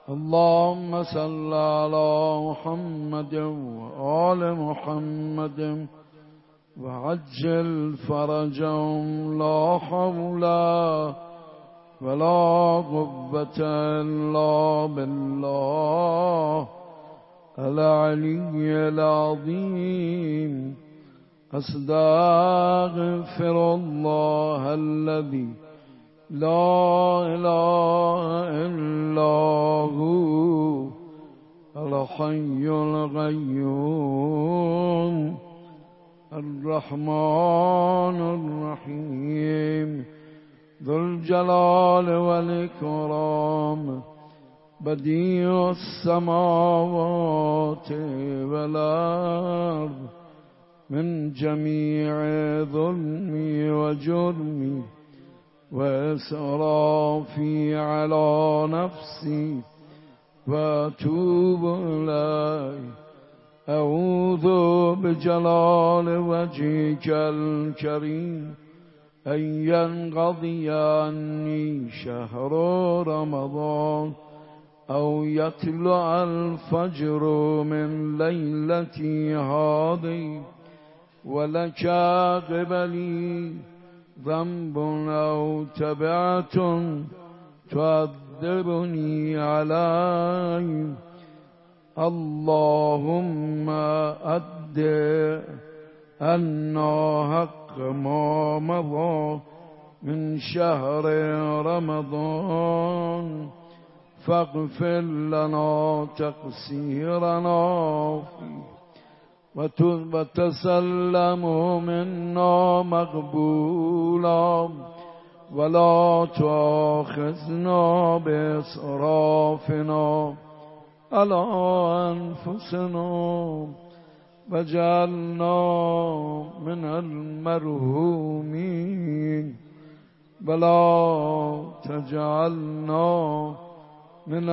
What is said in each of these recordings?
اللهم صل على محمد وآل محمد وعجل فرجهم لا حول ولا قوة إلا بالله العلي العظيم. أستغفر الله الذي لا إله إلا هو الحي القيوم الرحمن الرحيم ذو الجلال والإكرام بديع السماوات والأرض من جميع ظلمي وجرمي وإسرافي على نفسي وأتوب إليه. أعوذ بجلال وجهك الكريم أن ينقضي عني شهر رمضان أو يطلع الفجر من ليلتي هذه ولك قبلي ذنب أو تبعة تعذبني عليه. اللهم أد عنا حق ما مضى من شهر رمضان فاغفر لنا تقصيرنا فيه وتسلم منا مقبولا ولا تؤاخذنا بإسرافنا على أنفسنا وجعلنا من المرحومين ولا تجعلنا من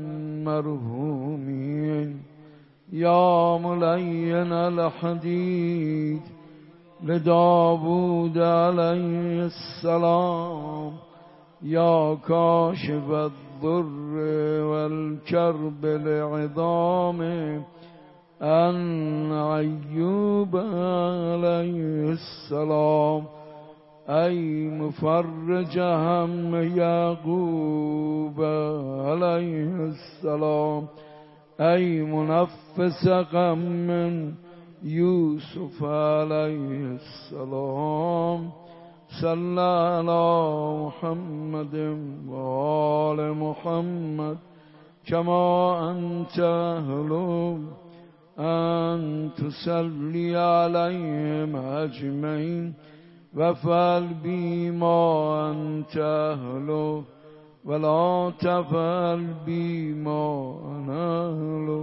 المرحومين. يا ملين الحديد لداود عليه السلام يا كاشف الضر والكرب لعظام أن أيوب عليه السلام أي مفرج هم يعقوب عليه السلام أي منفس غم يوسف عليه السلام. صلى على محمد وآل محمد كما أنت أهل أن تصلي عليهم أجمعين وافعل بما أنت أهل ولا تفعل بما أنا أهل.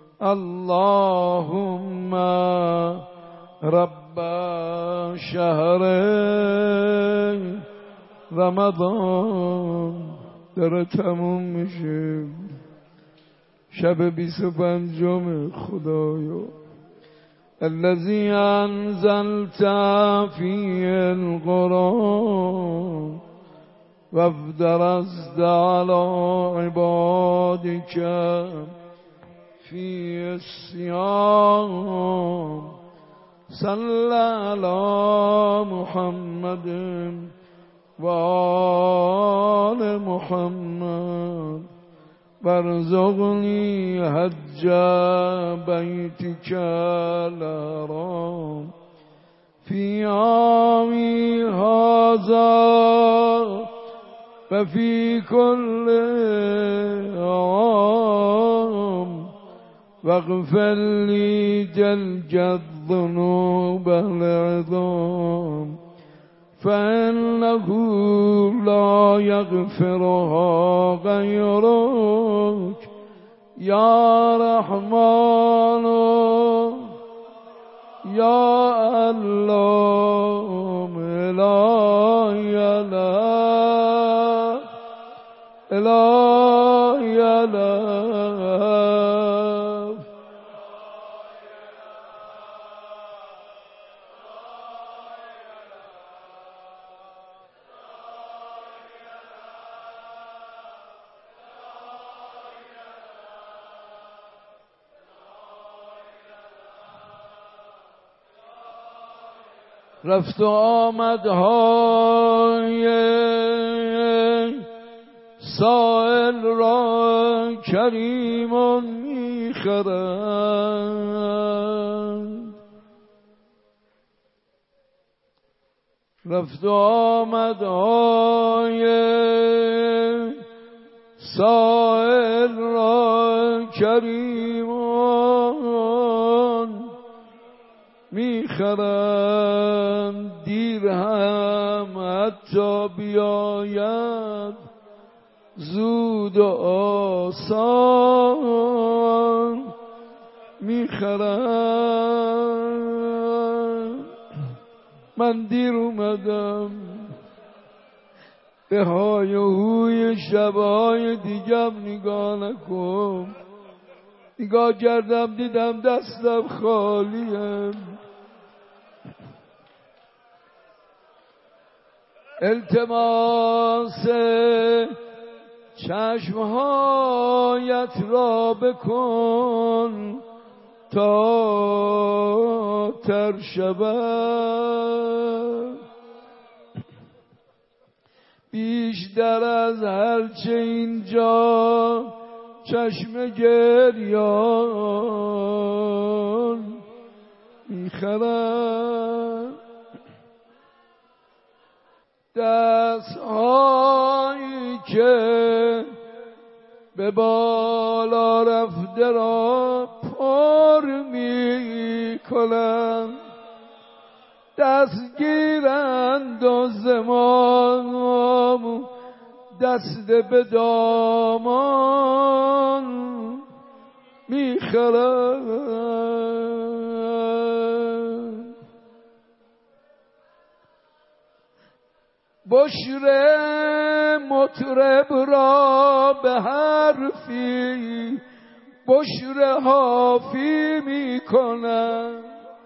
اللهم رب شهر رمضان در تموم میشه شب 25 خدایا الذي أنزلت فيه القرآن وافترضت على عبادك في الصيام. صلى على محمد وآل محمد وارزقني حج بيتك الحرام في عامي هذا وفي كل عام واغفر لي جلج الذنوب العظام فإنه لا يغفرها غيرك يا رحمن يا الله إلهي رفت و آمدهای سائل را کریمان میخرند. رفت و آمدهای سائل را کریمان میخرند. دیر هم حتی بیاید زود و آسان میخرند. من دیر اومدم به های و هوی شبهای دیگم نگاه نکن. نگاه کردم دیدم دستم خالیه. التماس چشمهایت را بکن تا تر شود. بیشتر از هرچه اینجا چشم گریان میخرند. دستهایی که به بالا رفته را پر می کنند، دستگیرند و زمان دست به دامان میخرند. بشر مطرب را به حرفی بشر حافی میکنن.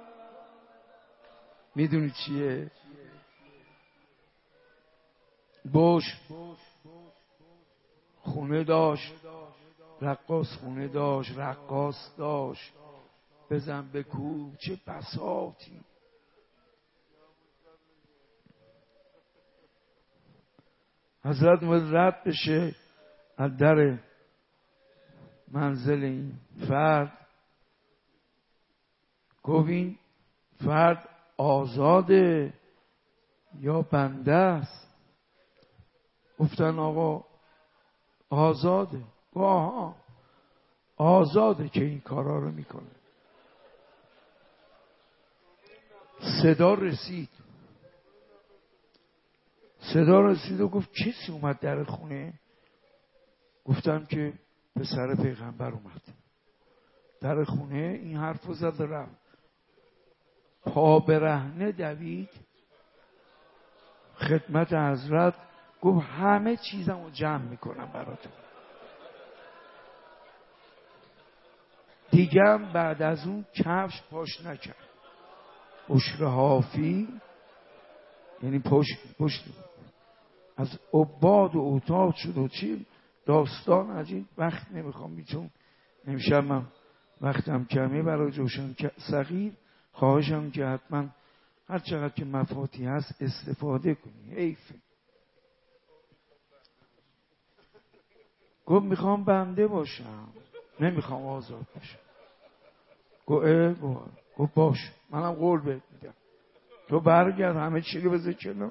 میدونی چیه؟ بشر خونه داشت، رقاص خونه داشت، رقاص داشت، بزن بکوب، چه بساطی. حضرت اومد رد بشه از در منزل این فرد، گفت این فرد آزاده یا بنده است؟ گفتن آقا آزاده. گفت آها آزاده که این کارا رو میکنه. صدا رسید و گفت کسی اومد در خونه؟ گفتم که پسر پیغمبر اومد در خونه. این حرف رو زد رفت، پا برهنه دوید خدمت حضرت، گفت همه چیزم رو جمع میکنم براتون. دیگم بعد از اون کفش پاش نکرد. بشر حافی یعنی پشت از عباد و اوتاد شد و چی داستان عجیب. وقت نمیخوام میتون امشب من وقتم کمه برای جوشن صغیر. خواهشم که حتما هر چقدر که مفاتی هست استفاده کنی. حیفه. گفت میخوام بنده باشم، نمیخوام آزاد باشم. گفت باش، منم قول بهت میدم، تو برگرد همه چی رو بذار کنار.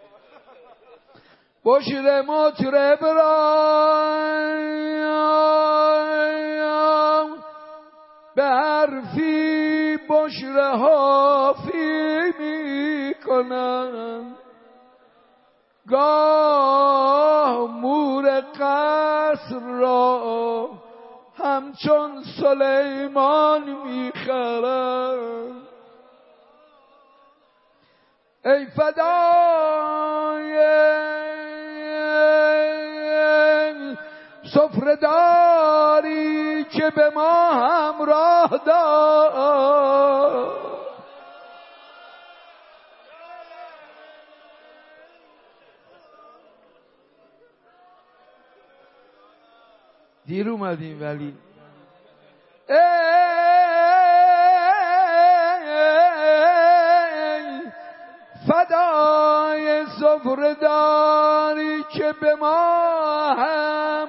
بشر مطرب را به حرفی بشر حافی میکنن. گاه مور قصر را همچون سلیمان میخرن. ای فدای سفره‌داری که به ما همراه دار. دیر اومدیم ولی سفره داری که به ما هم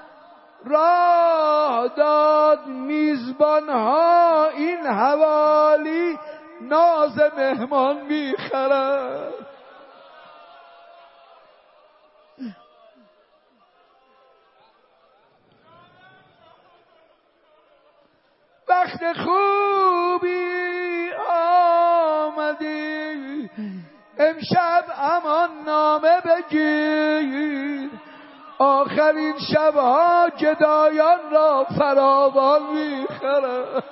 راه داد میزبان ها این حوالی ناز مهمان میخرد. وقت خوبی آمدی امشب امان نامه بگیر، آخرین شبها گدایان را فراوان میخرد.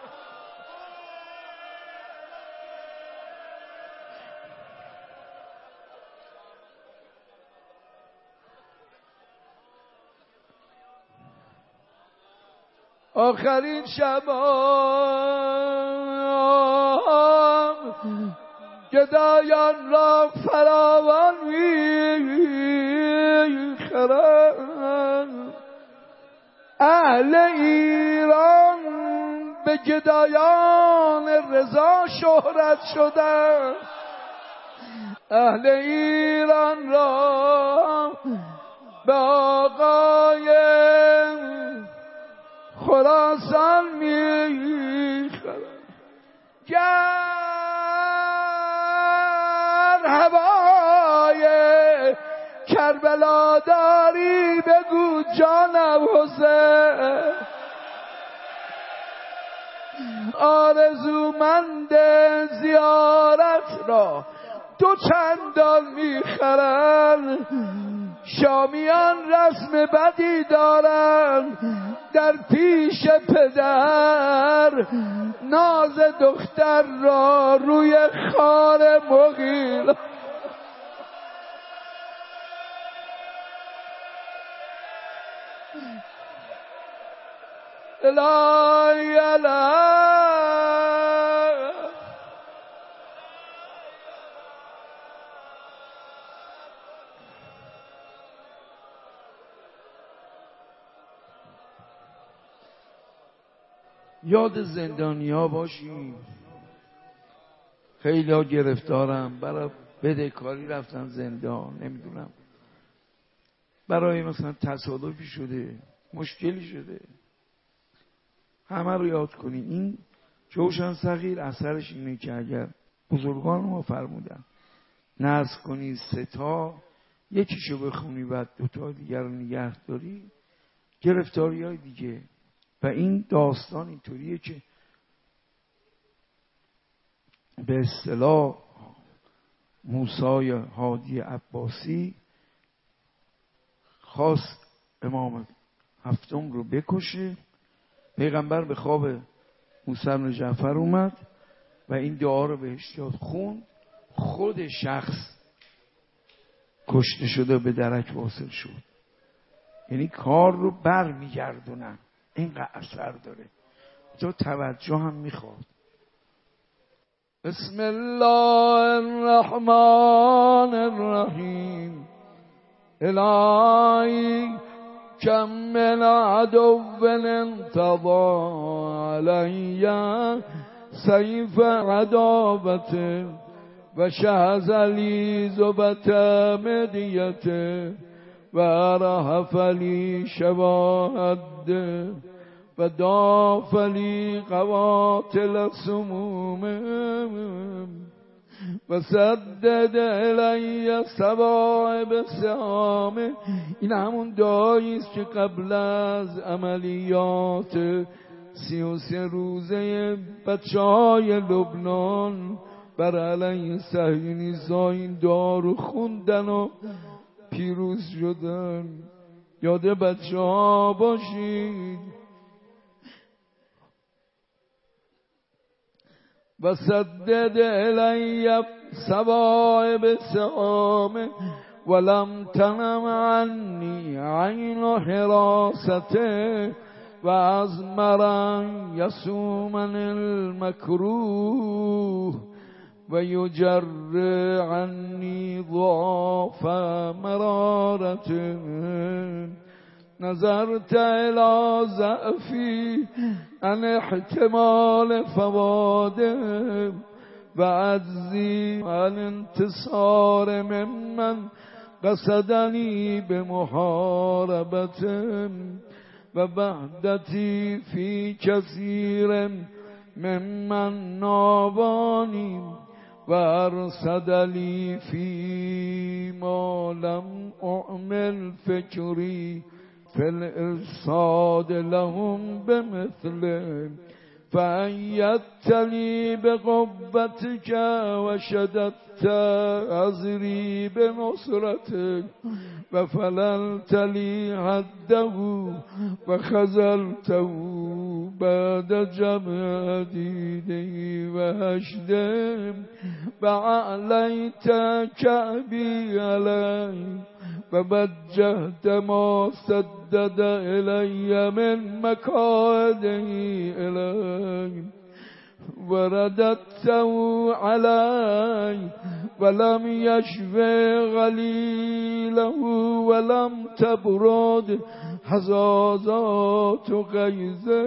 آخرین شبها گدایان را فراوان میخرند. اهل ایران به گدایان رضا شهرت شدند، اهل ایران را به آقای خراسان میخرند. گر هوای کربلا داری بگو جانم حسین، آرزومند زیارت را دو چندان میخرند. شامیان رسم بدی دارند در پیش پدر، ناز دختر را روی خار مغیل. الهی یاد زندانیا باشیم. خیلی ها گرفتارم، برای بدهکاری رفتن زندان، نمیدونم برای مثلا تصادفی شده، مشکلی شده. همه رو یاد کنیم. این جوشن صغیر اثرش اینه که اگر بزرگان ما فرمودن نذر کنی 3 تا، یکیشو بخونی بعد 2 تا دیگر رو نگه داری، گرفتاری های دیگه. و این داستان اینطوریه که به اصطلاح موسی هادی عباسی خواست امام هفتم رو بکشه، پیغمبر به خواب موسی بن جعفر اومد و این دعا رو بهش یاد خوند، خود شخص کشته شده به درک واصل شد. یعنی کار رو بر میگردونن، اینقدر اثر داره، تو توجه هم میخواد. بسم الله الرحمن الرحیم. الهی کم من عدو انتضا علی سیف عدابته و شهز لی زبت مدیته و رهف لی شواهد و داف لی قواتل سموم و سدد الی سوائب سهام. این همون دعایی است که قبل از عملیات 33 روزه بچه‌های لبنان بر علیه صهیونیست‌ها این دعا رو خوندن و پیروز شدن. یاد بچه‌ها باشید. و سدد الی سوائب سهام ولم تنم عنی عین حراسته و از مرن یسومن المکروه و یجر عنی ضعاف مرارته. نظرت الى ضعفی عن احتمال فواده و عجزی عن انتصار ممن قصدنی بمحاربتهم و وحدتی فی کثیر ممن نابانی و ارصد لی فی ما لم اعمل فکری فی الارصاد لهم بمثله فأیدت لی بقوتک و شددت عذری بنصرتک و فللت لی حده و خذلته بعد جمع دیده و هشده و اعلیت کعبی علی و بجهت ما سدد الی من مکاده الی و رددته علی ولم یشف غلیله ولم تبرد حزازات غیظه.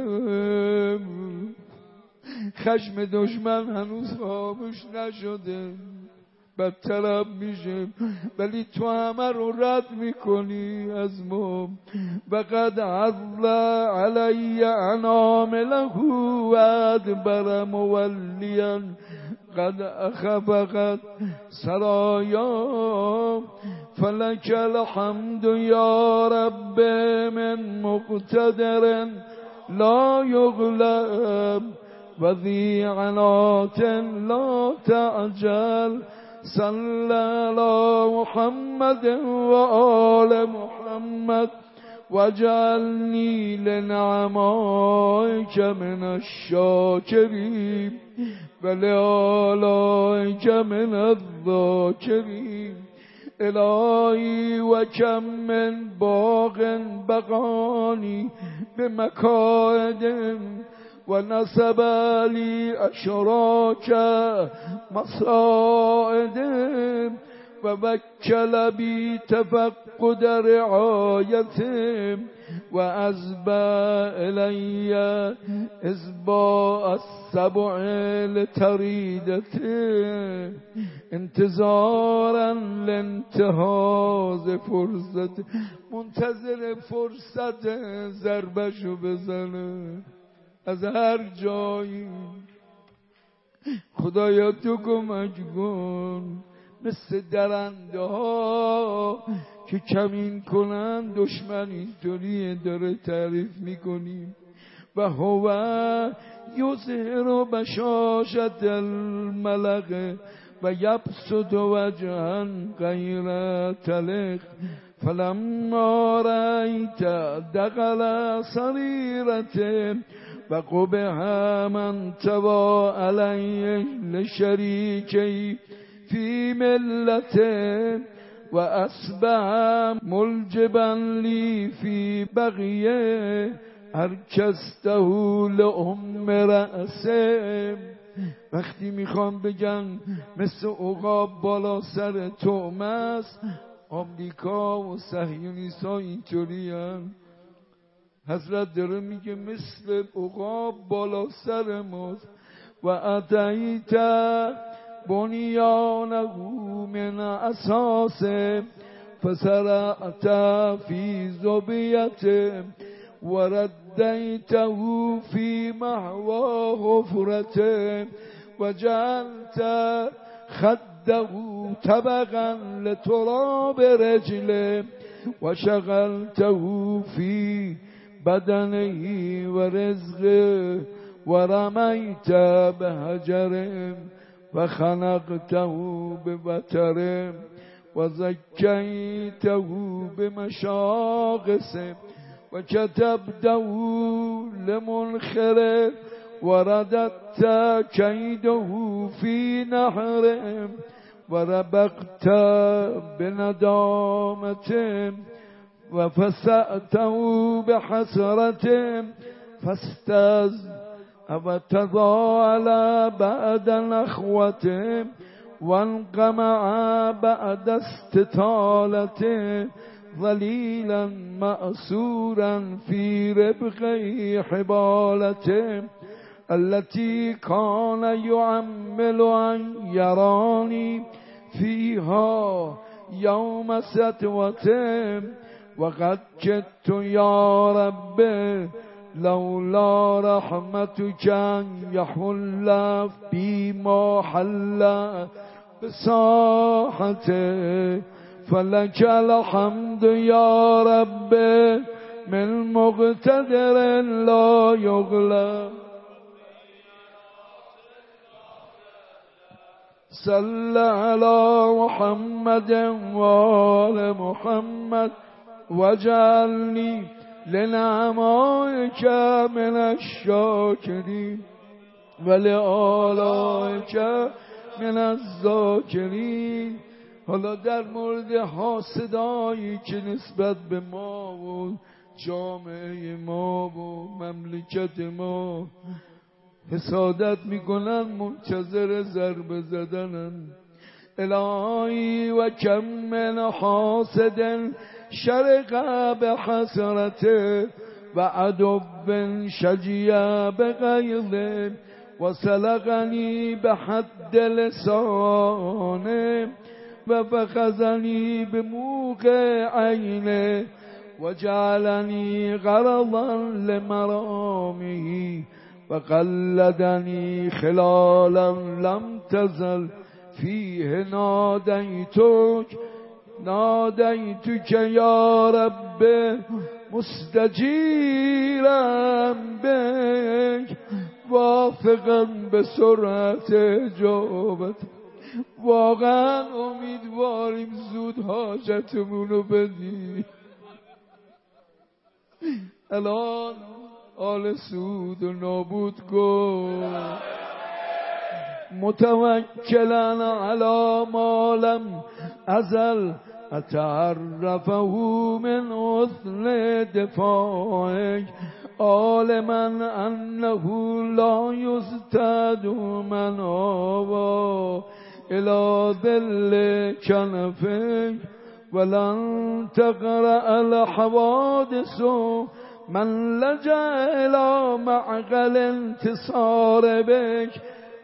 خشم دشمن هنوز خاموش نشده، بدترم میشه، ولی تو همه رو رد میکنی از ما. و قد عضل علی انامله و ادبر مولیا قد اخفقت سرایا فلک الحمد یا رب من مقتدر لا یغلب و ذی عنات لا تعجل صلی علی محمد و آل محمد واجعلنی لنعمائک من الشاکرین و لآلائک من الذاکرین. الهی و کم من باغ بقانی بمکائد و نصب لی اشراک مصائد و وکل بی تفقد رعایت و ازبع الی ازباء السبع لتریدت انتظارا لانتهاز فرصت. منتظر فرصت ضربشو بزنه از هر جایی. خدایا تو کمک کن، مثل درنده ها که کمین کنن دشمن اینطوریه داره تعریف میکنیم. و هو یظهر بشاشت الملق و یبسط وجها غیر طلق فلما رأیت دخل سریرته و قبح من توا علیه لشریکی فی ملته و اصبح ملجبا لی فی بغیه ارکسته لأم رأسه. وقتی میخوام بگن مثل عقاب بالا سر طعمه است، آمریکا و صهیونیست‌ها اینطوری هستند. حضرت داره میگه مثل عقاب بالا سر ماست. و اتیت بنیانه من اساس فسرعت فی زبیته و ردیته فی محوا حفرته و جعلت خده طبقا لتراب رجله و شغلته فی بدنه و رزقه و رمیت به حجر و خنقته به وتر و زکیته به مشاقسه و کتبته لمنخره و رددت کیده فی نحره و ربقت بندامته و فسأته بحسرته فاستز و تضاعل بعد نخوته وانقمع بعد استطالته ذلیلا مأسورا فی ربقه حبالته التي كان يعمل أن يراني فيها يوم ستوة وقد كدت يا رب لولا رحمتك أن يحل بما حل بساحته فلك الحمد يا رب من مقتدر لا يغلب صل على محمد وآل محمد واجعلني لنعمائك من الشاكرين ولآلائك من الذاکرین. حالا در مورد حاسدایی که نسبت به ما و جامعه ما و مملکت ما حسادت میکنن، منتظر ضربه زدنن. الهی و کم من حاسد شرق به حسرته و عدو شجیع به غیظه و سلقنی به حد لسانه و فخذنی به موقع عینه و جعلنی غرضا لمرامه و قلدنی خلالا لم تزل فیه نادیتک یا رب مستجیرم بک وافقا به سرعت اجابت. واقعا امیدواریم زود حاجتمونو بدی. الان آل سود و نابود کن متوکلا علی ما لم ازل اتعرفه من حسن دفاعک عالما انه لا یزتد من آوا الى ذل کنفک ولن تقرأ الحوادث من لجأ الى معقل انتصار بک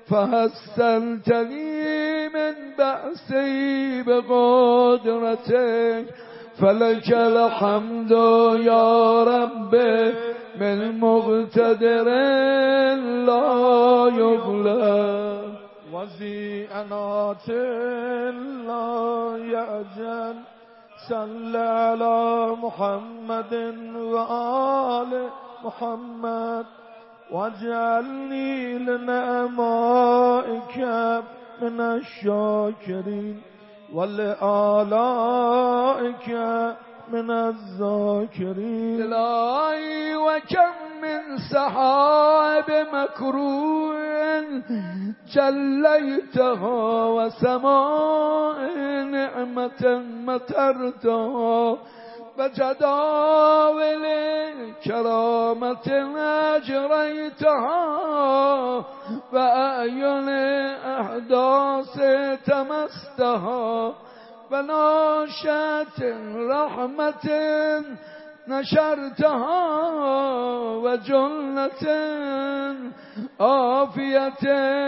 فحسنتنی من بأسی بقدرتک فلک الحمد یا رب من مقتدر لا یغلب وزی انات لا یعجل صل علی محمد و آل محمد واجعلني لنعمائك من الشاكرين ولآلائك من الذاكرين. إلهي وكم من سحاب مكروه جليتها وسماء نعمة مطرتها وجداول كرامة أجريتها وأعين أحداث تمستها وناشات رحمة نشرتها وجنة عافية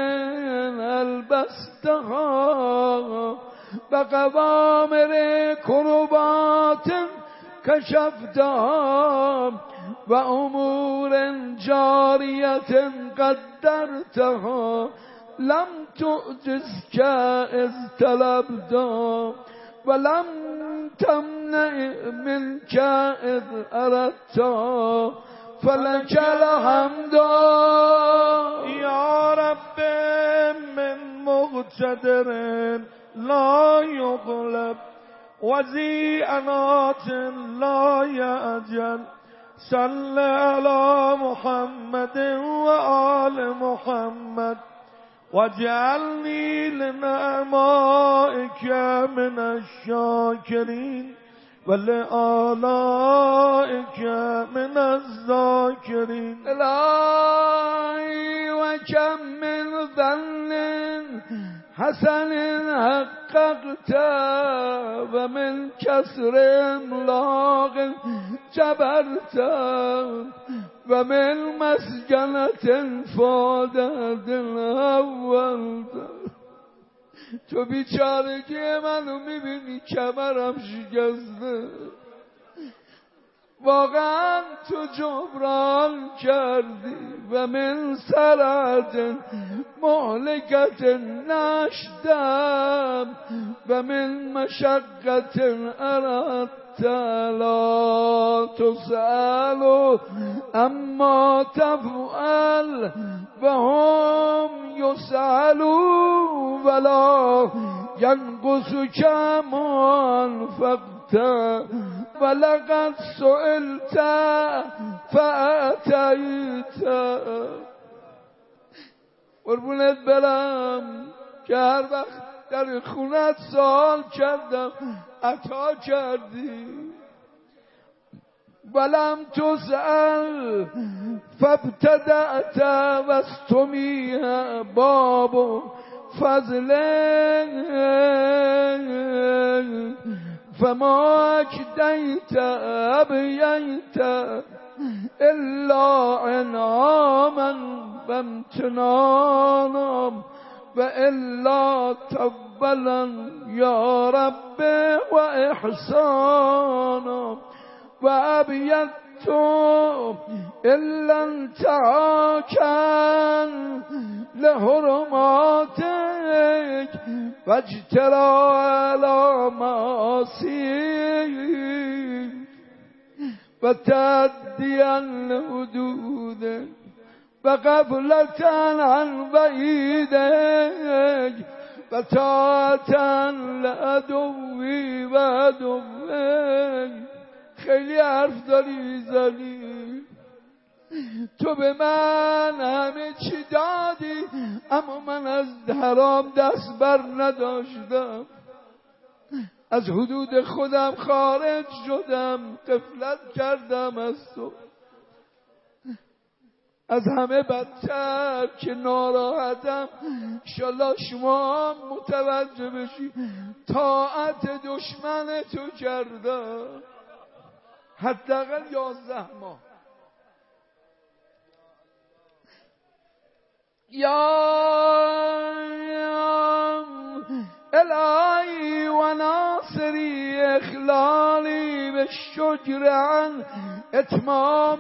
ألبستها وقوامر كربات كشفتها وأمور جارية قدرتها لم تعجزك إذ طلبتها ولم تمنع منك إذ أردتها فلك الحمد يا رب من مقتدر لا يغلب وذي أنات لا يأجل صل على محمد وآل محمد واجعلني لنعمائك من الشاكرين ولآلائك من الذاكرين. إلهي وكم من ظن حسن حققت ومن كسر املاق جبرت ومن مسکنة فادت الاول. تو بیچارگی منو میبینی کمرم شکسته، واقعا تو جبران کردی. و من سرعت مهلکت نشدم و من مشقت اردت لا تسأل اما تفعل و هم یسألون ولا ینقص کما انفقت ولقد سئلت فأتیت. قربونت برم که هر وقت در خونت سوال کردم عطا کردی. ولم تسأل فابتدأت واستمیه باب فضل فما اکدیت ابیت الا انعاما و امتنانا و الا تقبلا یا رب و احسانا و ابیت الا انتهاکا لحرماتک و اجترا علی معاصیک و تعدیا لحدودک و غفلتا عن وعیدک و طاعتا لعدوی و عدوک. خیلی حرف داری میزنی، تو به من همه چی دادی اما من از حرام دست بر نداشتم، از حدود خودم خارج شدم، غفلت کردم از تو. از همه بدتر که ناراحتم، انشالله شما هم متوجه بشی، طاعت دشمن تو کردم حداقل 11 ماه. یا الهی و ناصری اخلالی به شکر عن اتمام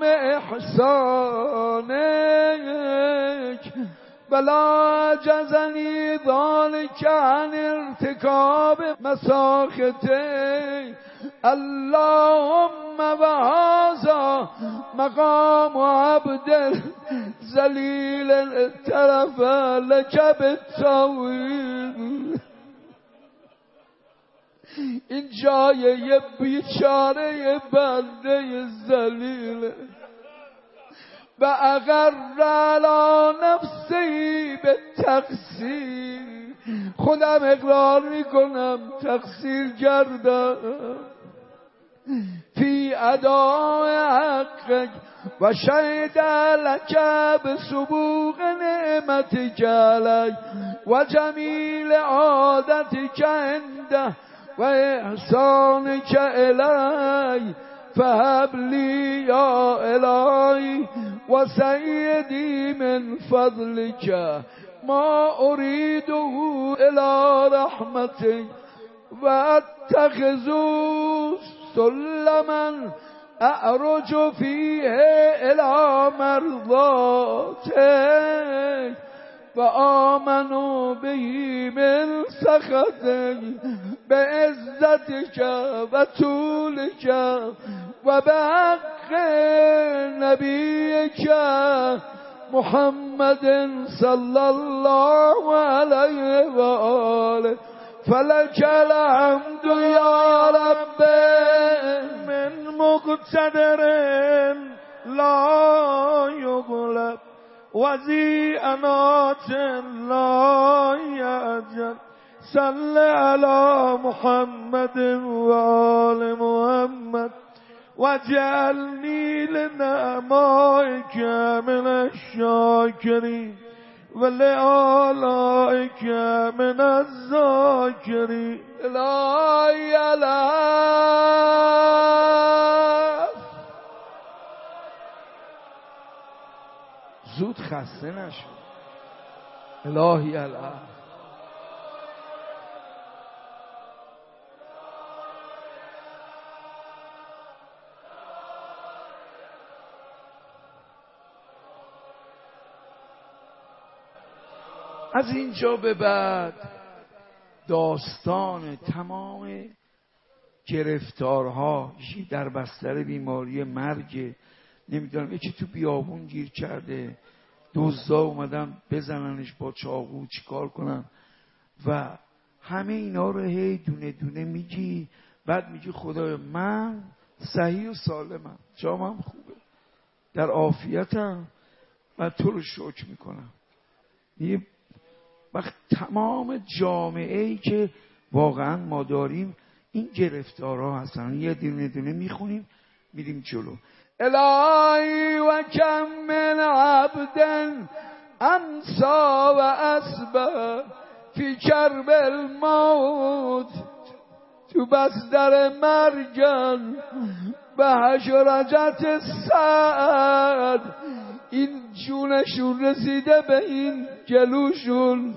احسانک ولا جزنی ذالک عن ارتکاب مساخطک. اللهم و هذا مقام عبد ذلیل طرف لک بالتویل. این جای یه بیچاره بنده ذلیله و اگر علی نفسی به تقصیر، خودم اقرار میکنم تقصیر کردم فی اداء حقک و شهد لک بسبوق نعمتک علی و جمیل عادتک عنده و احسانک الی فهب لی یا الهی و سیدی من فضلک ما اریده الی رحمتک و اتخذو سلما اعرج فیه الی مرضاتک و آمنوا بهی من سخطک به عزتک و طولک و به حق نبیک محمد صلی الله علیه و آله. فلک الحمد یا رب من مقتدر لا یغلب و ذی انات لا یعجل. صل علی محمد و آل محمد وجعلني لنعمائك من الشاكرين ولآلائك من الذاكرين. لا إله زود خسته نشو. الهی الان از اینجا به بعد داستان تمام گرفتارها، یکی در بستر بیماری مرگ، نمیدونم یکی تو بیابون گیر کرده، دزدا اومدن بزننش با چاقو، چیکار کنن و همه اینا رو هی دونه دونه میگی. بعد میگی خدای من صحیح و سالمم، جامم خوبه، در عافیتم و تو رو شکر میکنم. وقت تمام جامعه ای که واقعا ما داریم این گرفتارها هستن، یه دونه دونه میخونیم میریم جلو. الهی و کم من عبد امسا و اصبح فی کرب الموت، تو بستر مرگن به حشرجت سعد، این جونشون رسیده به این گلوشون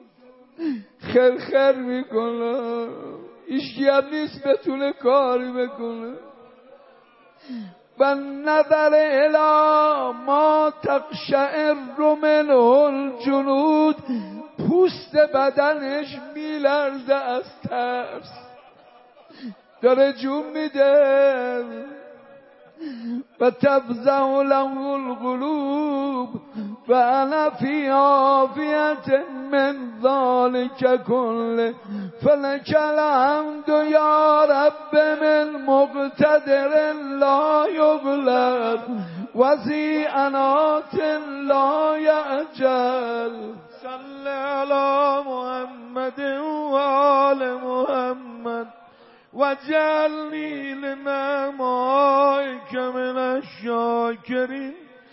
خرخر میکنه، ایشکی هم نیست بتونه کاری بکنه. و نظر الی ما تقشعر منه الجنود، پوست بدنش میلرزه از ترس، داره جون میده. و تفزع له القلوب و انا فی عافیت من ذلک کله، فلک الحمد یا رب من مقتدر لا یغلب و ذی عنات لا یعجل. صل علی محمد و آل محمد وجعلني لنعمائك من الشاكرين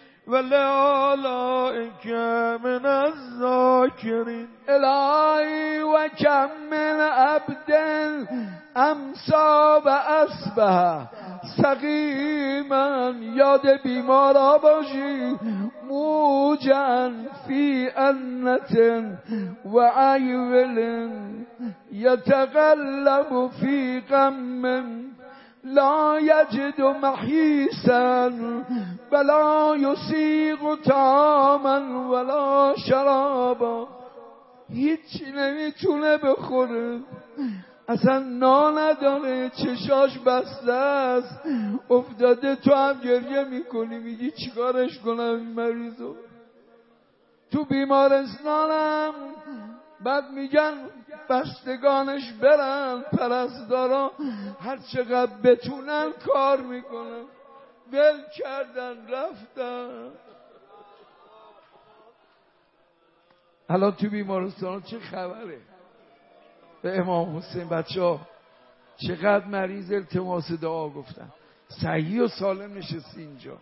ولآلائك من الذاكرين. الهی و کم من عبد امسا و اصبح سقیما، یاد بیمارا باشی، موجن فی انت و عیول یتقلب فی غم لا یجد محیسا ولا یسیغ طعاما ولا شرابا، هیچی نمیتونه بخوره، اصلا نان نداره، چشاش بسته است، افتاده تو هم گریه میکنی، میگی چیکارش کنم این مریضو. تو بیمارستانم بعد میگن بستگانش برن، پرستارا هر چقدر بتونن کار میکنن، ول کردن رفتن. الان تو بیمارستان چه خبره؟ به امام حسین بچه چقدر مریض التماس دعا گفتن، صحیح و سالم نشستی اینجا.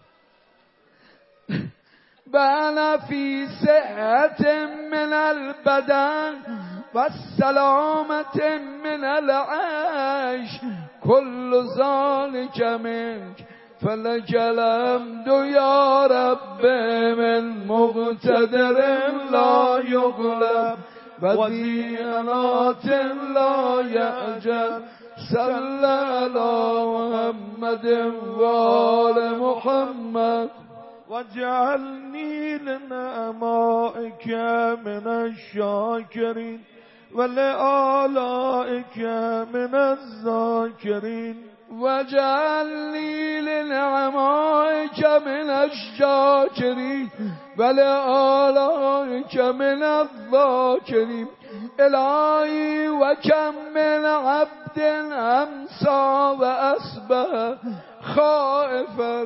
بنا فی صحت من البدن و سلامت من العیش، کل ذالک منک فلک الحمد یا رب من مقتدر لا یغلب و ذی عنات لا یعجل. صلی علی محمد و آل محمد وجعلني لنعمائك من الشاكرين ولآلائك من الذاكرين. وجعلني لنعمائك من الشاكرين ولآلائك من الذاكرين. الهی و کم من عبد امسا و اصبح خائفا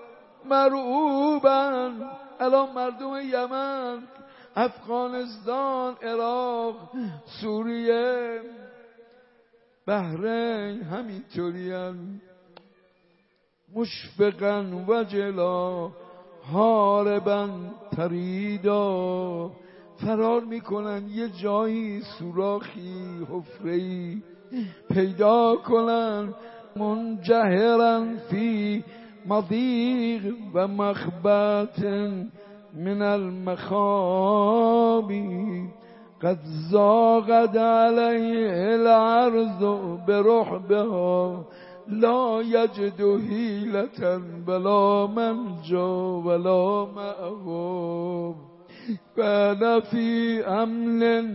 مرعوبا. الان مردم یمن، افغانستان، عراق، سوریه، بحرین همینطوری مشفقا وجلا هاربا تریدا، فرار میکنن یه جایی، سوراخی، حفره‌ای پیدا کنن، منجهرا فی مضیق و مخبت من المخاب قد زاغت عليه العرض برحبها لا يجد حيلة ولا منجا ولا مأوى كان في أمن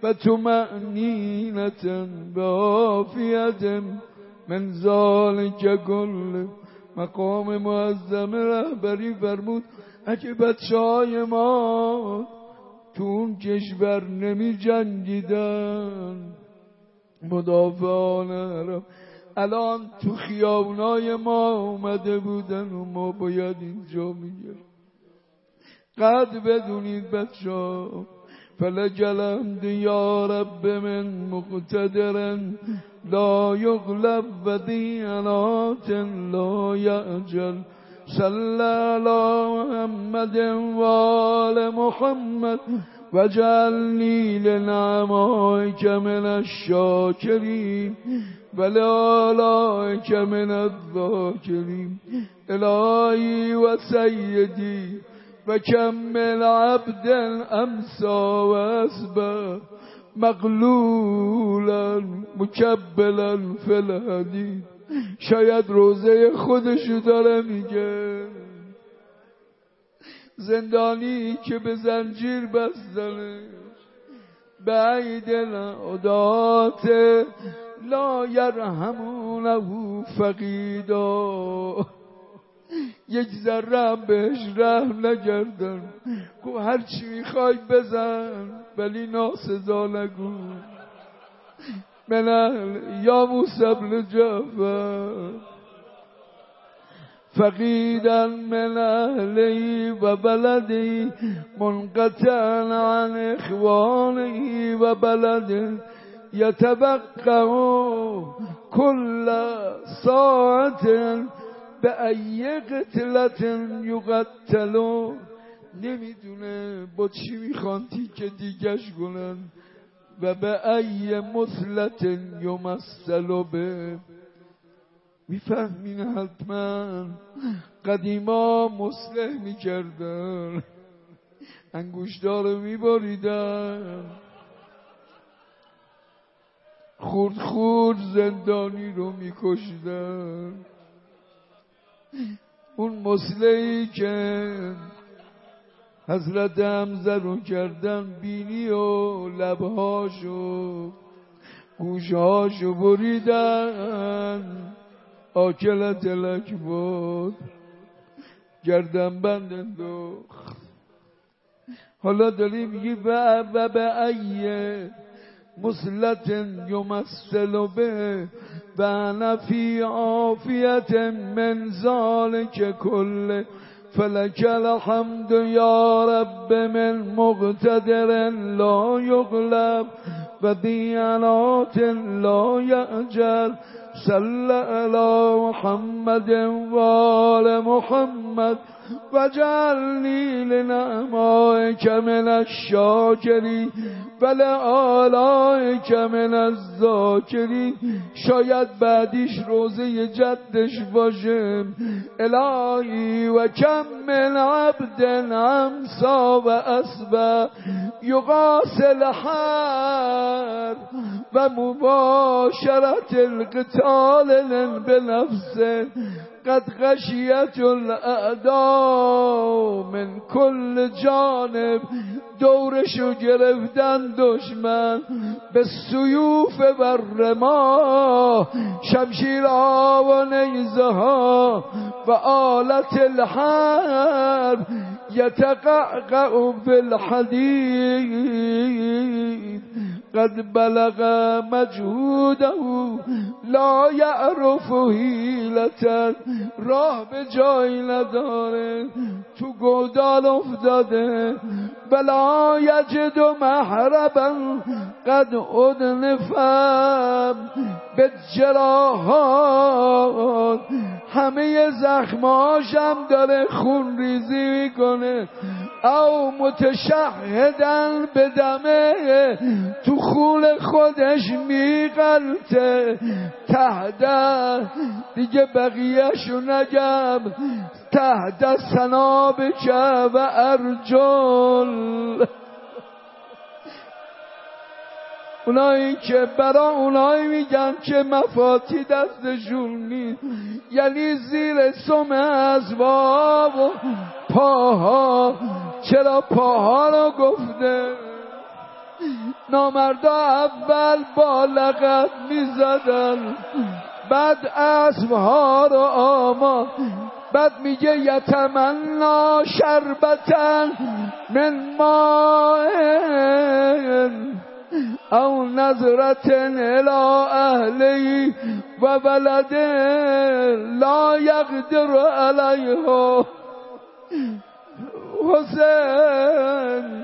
وطمأنينة وعافية من ذلك كل مقام معظم رهبری فرمود اگه بچه‌های ما تو اون کشور نمی جنگیدن مدافعان حرم الان تو خیابونای ما اومده بودن و ما باید اینجا میگردیم. قد بدونید بچه‌ها فلک الحمد یا رب من مقتدر لا یغلب و دیانات لا یعجل صلی علی محمد و آل محمد وجعلنی لنعمائک من الشاکرین ولآلائک من الذاکرین الهی و سیدی و کمل عبدا امسا و اسبا مغلولا مکبلا فی الحدید. شاید روزه خودشو داره میگه، زندانی که به زنجیر بستنش بعید العدات لا یرحمونه فقیدا، یک ذره هم بهش رحم نکردن. گو هر چی میخوای بزن ولی ناسزا نگو. من یا موسی بن جعفر فقیدا من اهلی و بلدی منقطعا عن اخوانی و بلدی یتبقع کل ساعت به ای قتلت یقتلو. نمیدونه با چی میخوان تیکه دیگش کنن و به ای مثلت یمثل به. میفهمین حتما قدیما مصلح میکردن، انگوشتار میبریدن، خورد خورد زندانی رو میکشیدن. اون مصلحی که حضرت حمزه رو کردن بینی و لبهاشو گوشهاشو بریدن، آکلت لک بود گردن بند انداخت. حالا داری میگی و به ای مسلت یمثل به و نفی عافیت من ذالک کل فلک الحمد یا رب من مقتدر لا یغلب و دیانات لا یعجل صلی علی محمد و آل محمد وجعلنی لنعمائک من الشاکرین ولآلائک من الذاکرین. شاید بعدیش روزه جدش باشه. الهی و کمل عبد امسا و اسبا یقاسل حر و مباشرت القتال بنفسه قد غشیت الاعداء من کل جانب. دورشو گرفتن دشمن به سیوف و رما، شمشیرها و نیزها و آلت الحرب یتقعقع بالحدید قد بلغ مجهوده لا یعرف حیلة. راه به جایی نداره، تو گودال افتاده. بلا یجد محربا قد ادنفم به جراحات همه زخماشم داره خون ریزی میکنه، او متشهدن به دمه، تو خون خودش میغلطه، تحت دیگه بقیهشو نگم، تحت سنابک و ارجل. اونایی که برا اونایی میگن که مفاتی دستشون نیست، یعنی زیر سم اسباب و پاها. چرا پاها رو گفته؟ نامردا اول با لغت میزدن، بعد اسبها رو آما، بعد میگه یتمنا شربتن من ماء او نظرت الى اهلی و ولد لا یقدر علیه. حسین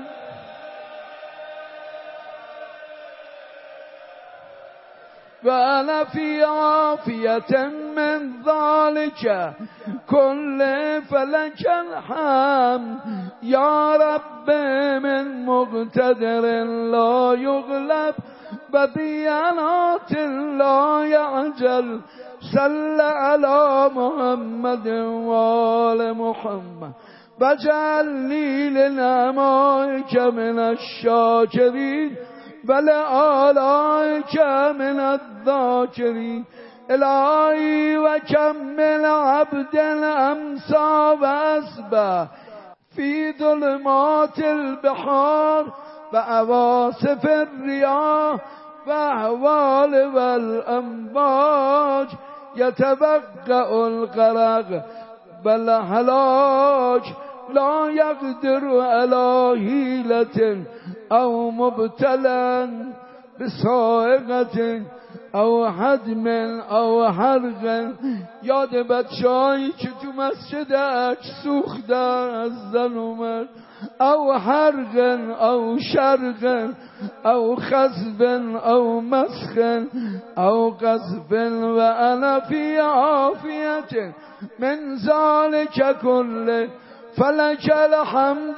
و انا فی عافیت من ذلك کل فلک الحمد یا رب من مقتدر لا یغلب بدیانات لا یعجل صل علی محمد و آل محمد وجعلنی لنعمائک من الشاکرین ولآلائک من الذاکرین. الهی و کمل عبد امسا و اصبح فی ظلمات البحار و عواصف الریاح و احوال و الامواج یتوقع الغرق و الهلاک لا یقدر علی حیلة او مبتلا بسائقة او حدم او حرق. یاد بچه‌هایی که تو مسجد عکس سوختن از زن و مرد، او حرق او شرق او خسف او مسخ او قذف و انا فی عافیت من ذلک کله فلک الحمد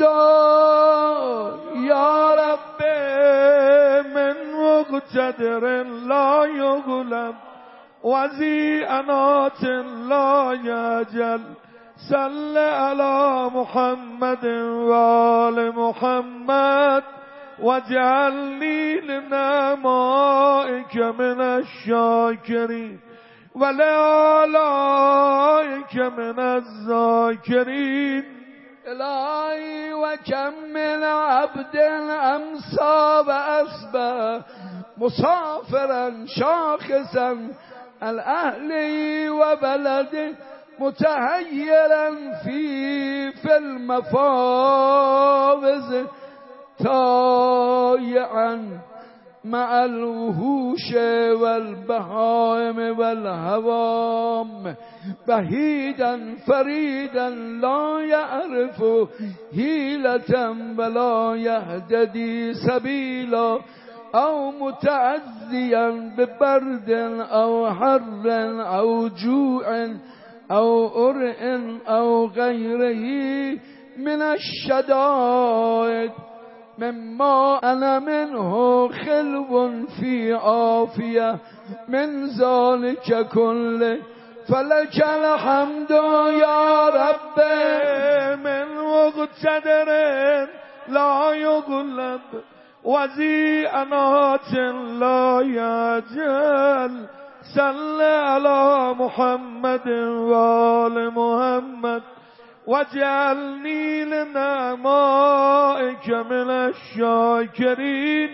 یا رب من مقتدر لا یغلب وذی انات لا یجل صل علی محمد و آل محمد واجعلنی لنعمائک من الشاکرین ولآلائک من الذاکرین. الهی و کمل عبد امسا و اصبح مسافرا شاخصا الاهلی و بلد متحیرا فی المفاوز تایعا مع الوحوش والبهائم والهوام وحیدا فریدا لا یعرف حیلة ولا یهتدی سبیلا او متعزیا ببرد او حر او جوع او ارء او غیره من الشدائد مما انا منه خلو فی عافیه من ذلک کله فلک الحمد یا رب من مقتدر لا یغلب وذی انات لا یجل صل علی محمد و آل محمد واجعلنی لنعمائک من الشاکرین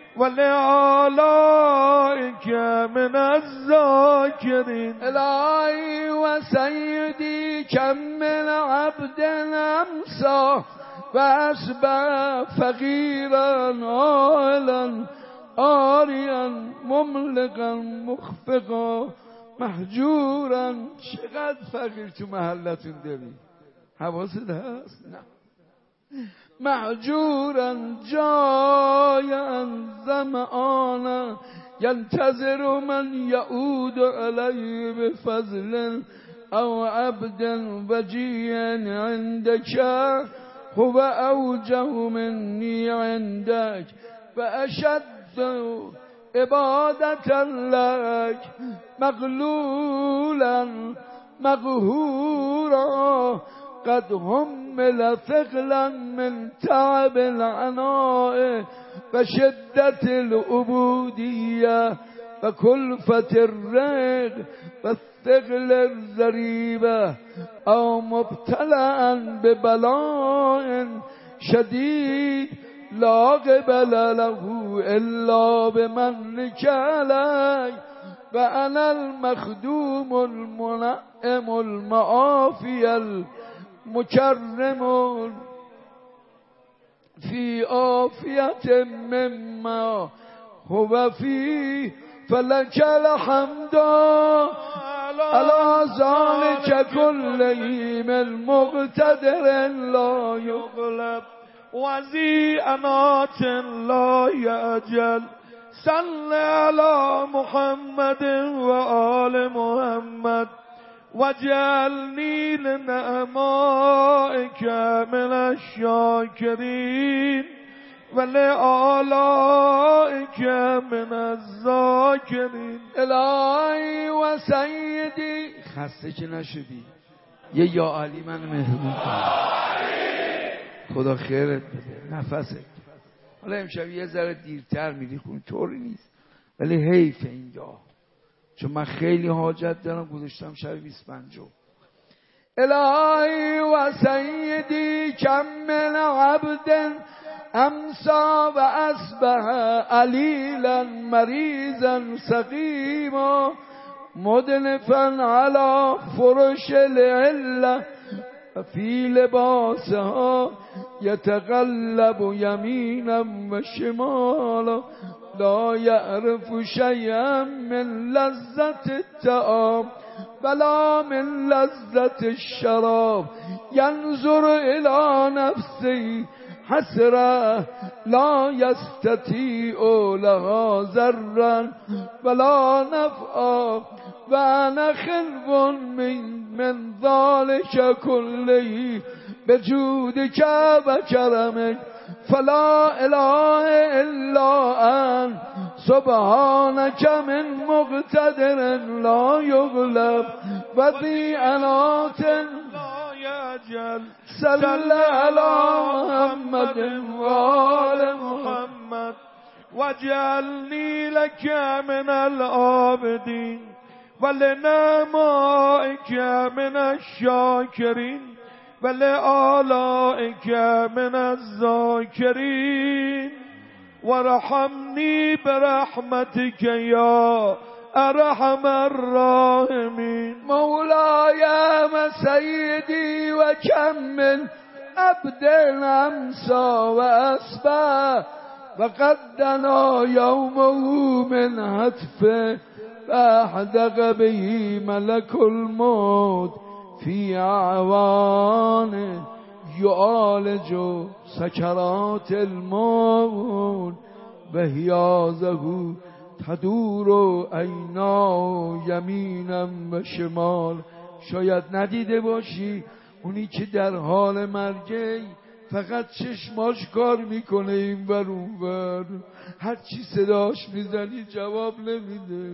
ولآلائک من الذاکرین. الهی و سیدی کمل عبد امسا و اصبح فقیرا عائلا عاریا مملقا مخفقا محجورا. چقدر فقیر تو محلتون داری؟ حواست هست؟ نه. محجورا جایا ظمآنا ینتظر من یعود علیه بفضل أو عبد وجي عندك هو أوجه مني عندك فأشد عبادة لك مغلولا مقهورا قد همل ثقلا من تعب العناء وشدة العبودية وكلفة الرق والثقل الزريبة أو مبتلى ببلاء شديد لا قبل له إلا بمنك علي وأنا المخدوم المنعم المعافي المكرم في عافية مما هو فيه فلك الحمد على ذلك كله من مقتدر لا يغلب وذي أنات لا يأجل صل على محمد وآل محمد وجعلني لنعمائك من الشاكرين ولآلائك من الذاكرين. الهی و سیدی خسته که نشدی یه یا علی من مهمون کن خدا خیرت بده نفست. حالا امشب یه ذره دیرتر میری خون طوری نیست ولی حیف اینجا چون من خیلی حاجت دارم گذاشتم شب 25. الهی و سیدی کم من عبد امسا و اصبح علیلا مریضا سقیما مدنفا على فرش العله فی لباسها یتقلب یمینا و شمالا لا یعرف شیئا من لذت الطعام ولا من لذت الشراب ینظر الی نفسه حسرة لا يستطيع لها ذرا ولا نفعا وأنا خلو من ذلك كله بجودك وكرمك فلا إله إلا أنت سبحانك من مقتدر لا يغلب وذي أنات صل على محمد وآل محمد واجعلني لك من العابدين ولنعمائك من الشاكرين ولآلائك من الذاكرين وارحمني برحمتك يا أرحم الراحمين. مولاي وسيدي وكم من عبد أمسى وأصبح وقد دنا يومه من هتفه فأحدق به ملك الموت في أعوانه يعالج سكرات الموت وهيازه تدور عینا یمینا و شمال. شاید ندیده باشی اونی که در حال مرگه فقط چشماش کار میکنه این ور اون ور هر چی صداش میزنی جواب نمیده.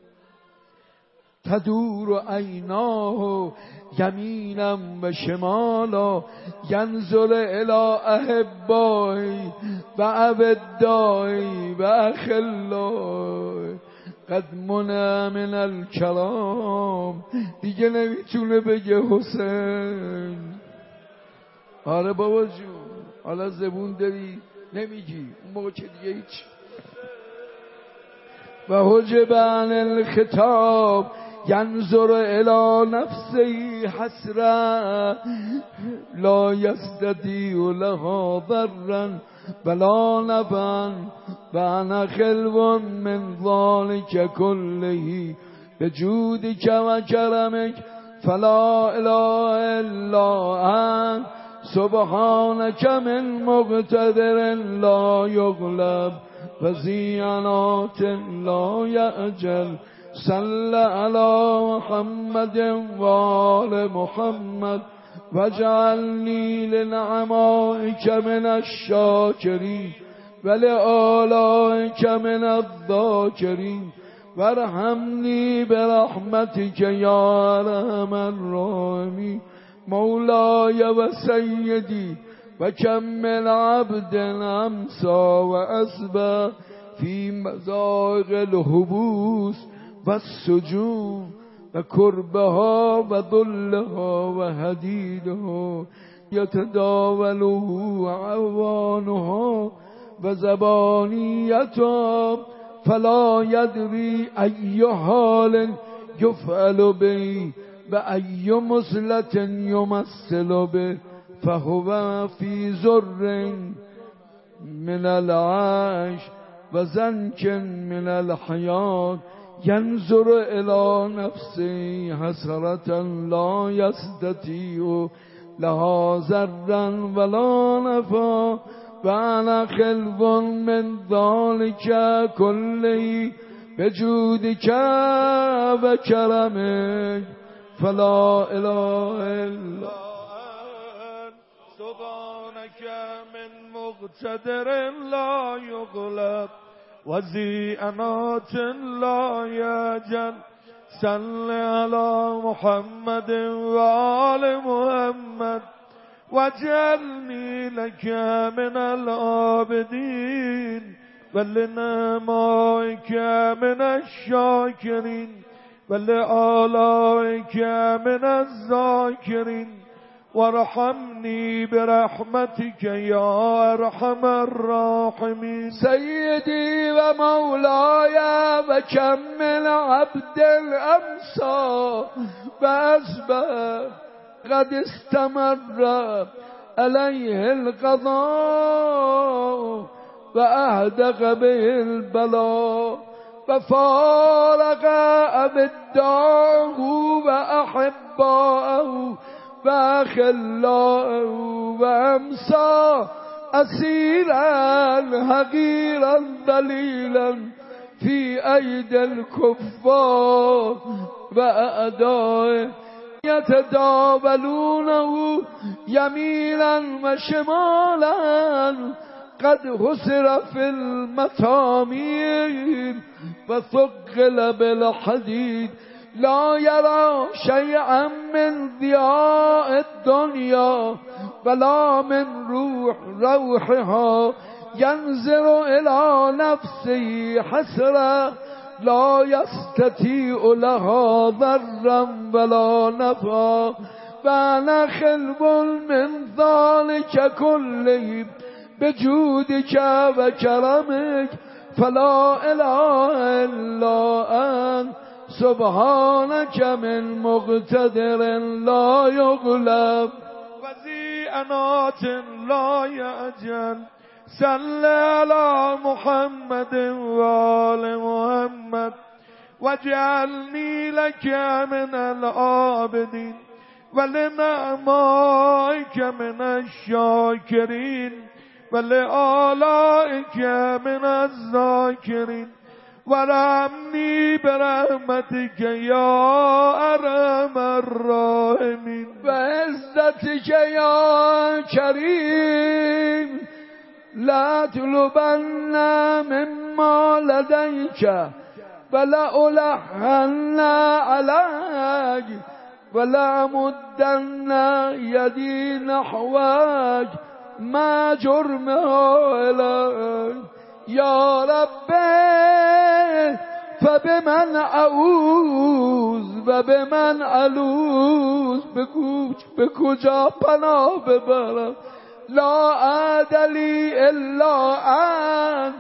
تدور عیناه یمینا و شمالا ینظر الی احبایی و اودایی و اخلایی قد منع من الکلام دیگه نمیتونه بگه حسین. آره بابا جون حالا زبون داری نمیگی اون موقع که دیگه هیچ. و حجب عن الخطاب ینظر الی نفسه حسرة لا یستطیع لها ضرا ولا نفعا و انا خلو من ذلك كله بجودك و کرمک فلا اله الا انت سبحانك من مقتدر لا یغلب و ذی عنات لا یعجل صل على محمد وآل محمد واجعلني لنعمائك من الشاكرين ولآلائك من الذاكرين وارحمني برحمتك يا أرحم الراحمين. مولاي وسيدي وكمل عبد أمسى وأصبح في مزاغ الهبوس والسجون وكربها وذلها وهديدها يتداوله عوانها وزبانيتها فلا يدري أي حال يفعل به وأي مسلة يمثل به فهو في زر من العيش وزنك من الحياة ينظر إلى نفسه حسرة لا يستطيع لها ذرا ولا نفع وأنا خلو من ذلك كله بجودك وكرمك فلا إله إلا سبحانك من مقتدر لا يغلب وذي أنات لا يجل. صل على محمد وآل محمد واجعلني لك من العابدين ولنعمائك من الشاكرين ولآلائك من الذاكرين وارحمني برحمتك يا أرحم الراحمين. سيدي ومولاي وكمل عبد الأمسى وأصبح قد استمر عليه القضاء وأهدق به البلاء وفارق أبداه وأحباءه وأخلاءه وأمسى أسيرا حقيرا ذليلا في أيدي الكفار وأعدائه يتداولونه يمينا وشمالا قد خسر في المطامير وثقل بالحديد لا يرى شيئا من ضياء الدنيا ولا من روحها ينظر إلى نفسه حسرة لا يستطيع لها ضرا ولا نفعا وأنا خلو من ذلك كله بجودك وكرمك فلا إله إلا أنت سبحانك من مقتدر لا يغلب وذي أنات لا يأجل. صل على محمد وآل محمد واجعلني لك من العابدين ولنعمائك من الشاكرين ولآلائك من الذاكرين وارحمني برحمتك يا أرحم الراحمين. بعزتك يا كريم لا تلبن مما لديك ولا ألحن عليك ولا مدن يدي نحوك ما جرمه إليك يا ربي فبمن أعوذ وبمن ألوذ بکجا پناه ببرم لا عاد لي إلا أنت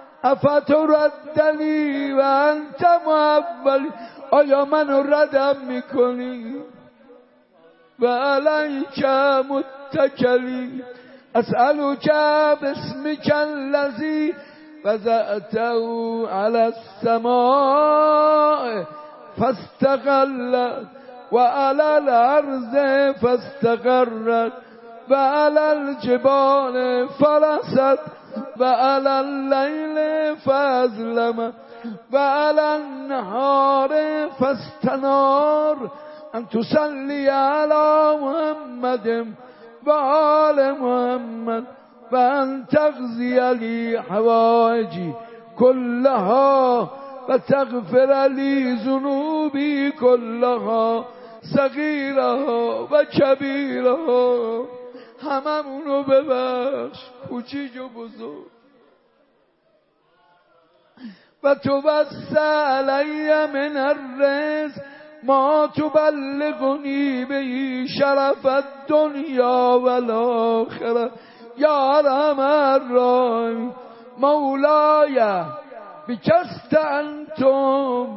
أفتردني وأنت معول آیا منو ردم میکنی و علیک متکلی اسألك باسمك الذي وضعته على السماء فاستقلت وعلى الأرض فاستقرت وعلى الجبال فرست وعلى الليل فأظلمت و علی النهار فاستنار ان تصلی علی محمد و آل محمد و ان تقضی لی حوائجی كلها و تغفر لی ذنوبی كلها صغیرها و کبیرها. هممونو ببخش، کوچیک و بزرگ. و توسع علی من الرزق ما تبلغنی به شرف الدنیا و الاخره یا ارحم الراحمین. مولای بکست انتم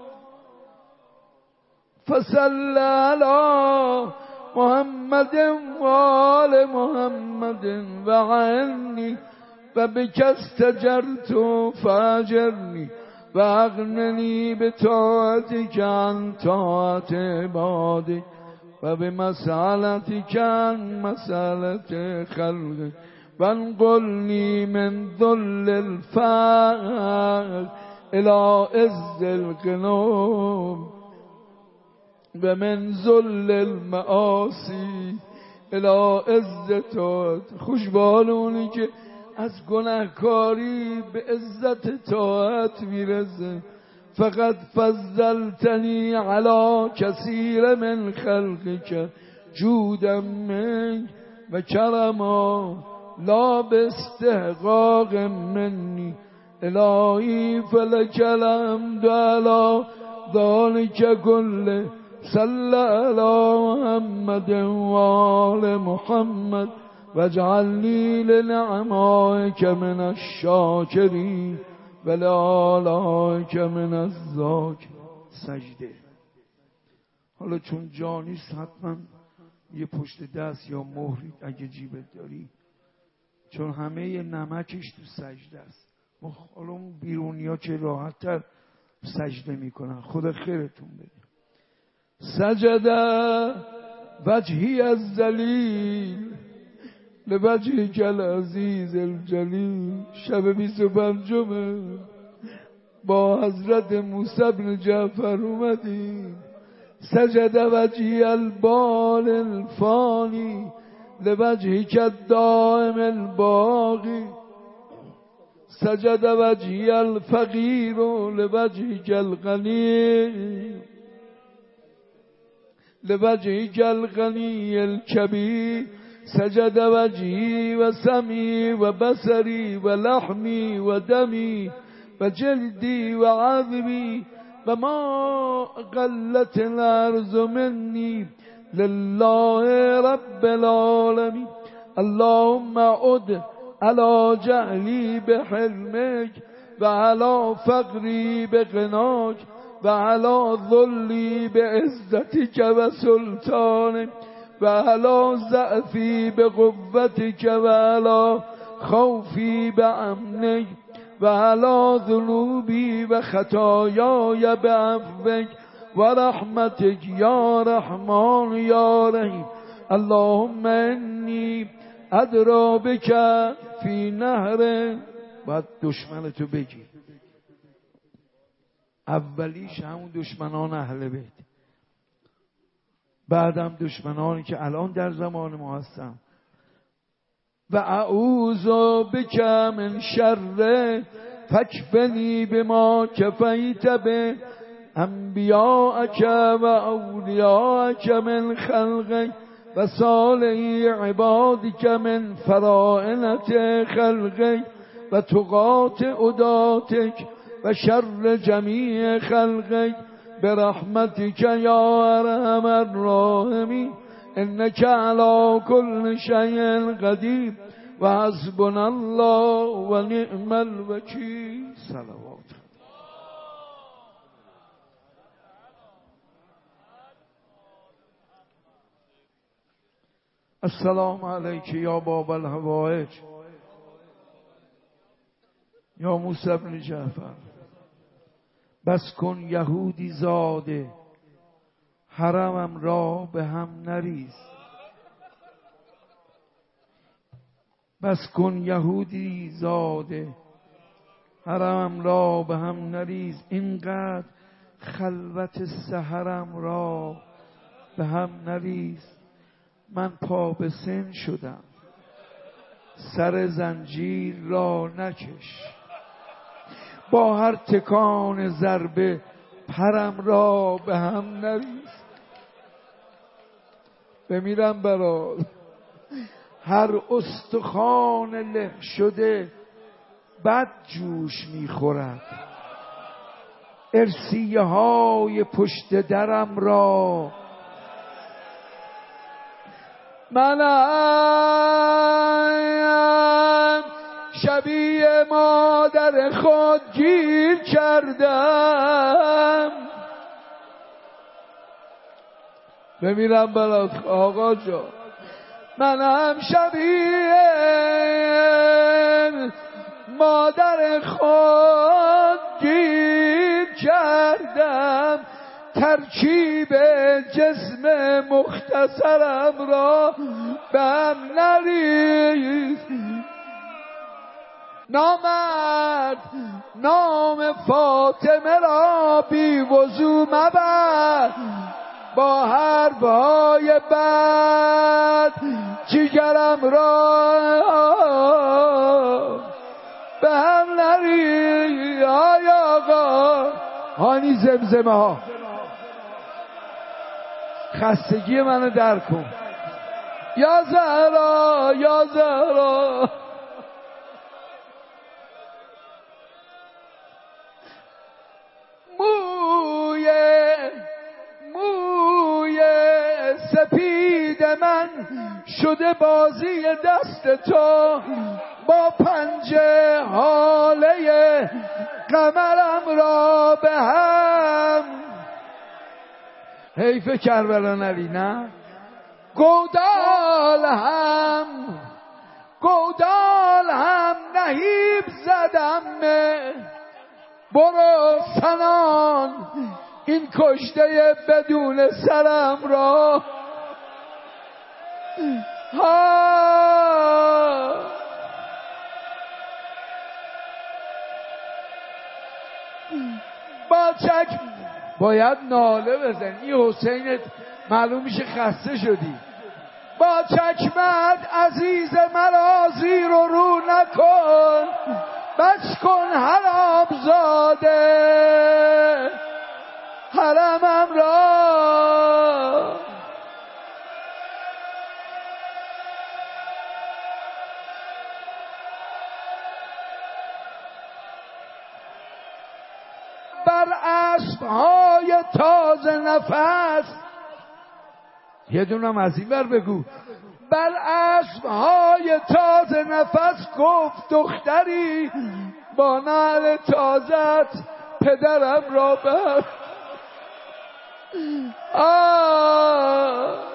فصل علی محمد و آل محمد و عنی و بکست جرت فاجرنی و اغننی به طاعتک عن طاعت عبادک و به مسالتک عن مسالت خلقک و انقلنی من ذل الفقر الى عز الغنى و من ذل المعاصی الى عز طاعت. خوشبالونی که از گناهکاری به عزت طاعت میرسه. فقط فضلتنی علی کثیر من خلقک جودا منک و کرما لا باستحقاق منی الهی فلک الحمد علی ذلک کله. صلی علی محمد و آل محمد واجعلنی لنعمائک من الشاکرین و لآلائک من الذاکرین. سجده. حالا چون جا نیست حتما یه پشت دست یا مهری اگه جیبت داری، چون همه نمکش تو سجده است. حالا اون بیرونی ها چه راحت تر سجده میکنن. خدا خیرتون بده. سجد وجهی الذلیل لوجهک العزیز الجلیل. شب 25 با حضرت موسی بن جعفر اومدیم. سجد وجهی البال الفانی لوجهک الدائم الباقی. سجد وجهی الفقیر لوجهک الغنی لوجهک الغنی الکبیر. سجد وجهی و سمی و بصری و لحمی و دمی و جلدی و عظمی و ما قلت الارض منی لله رب العالمین. اللهم عد على جهلی بحلمک و على فقری بغناک و على ذلی بعزتک و سلطانک و علی ضعفی بقوتک و علی خوفی بامنک و علی ذنوبی و خطایای بعفوک و رحمتک یا رحمان یا رحیم. اللهم انی ادرا بک فی نهر. باید دشمنتو بگی. اولیش همون دشمنان اهل بیت، بعدم دشمنانی که الان در زمان ما هستن. و اعوذ بک من شر فکفنی بما کفیت به انبیاءک و اولیاءک من خلقک و صالح عبادک من فرائنت خلقک و تقاط عداتک و شر جمیع خلقک برحمتک یا ارحم الراحمین. انک علی کل شیء قدیر و حسبنا الله و نعم الوکیل. صلوات. السلام علیک یا باب الحوائج یا موسی بن جعفر. بس کن یهودی زاده حرمم را به هم نریز. بس کن یهودی زاده حرمم را به هم نریز، اینقدر خلوت سحرم را به هم نریز. من پا به سن شدم، سر زنجیر را نکش، با هر تکان ضربه پرم را به هم نریز. بمیرم برات، هر استخوان له شده بد جوش میخورد، ارسیه های پشت درم را. منم شبیه مادر خود گیر کردم. بمیرم برات آقا جان، منم شبیه مادر خود گیر کردم، ترکیب جسم مختصرم را به هم نریز. نامرد نام فاطمه را بی وضو مبر، با حرفهای بد جگرم را به هم نریز. آی آقا هانی زمزمه ها، خستگی منو در کن یا زهرا یا زهرا. موی سپید من شده بازی دست تو، با پنجه حاله قمرم را به هم. حیف کربلا نری نه. گودال هم نهیب زدم، برو سنان این کشته بدون سرم را. با چکم باید ناله بزن، این حسین معلوم میشه خسته شدی. با چکمت عزیز مرا زیر و رو نکن، بس کن حرام زاده حرمم را. بر اسبهای تازه نفس، یه دونم از این بر بگو. بر اسبهای تازه نفس گفت دختری، با نعل تازت پدرم را بر.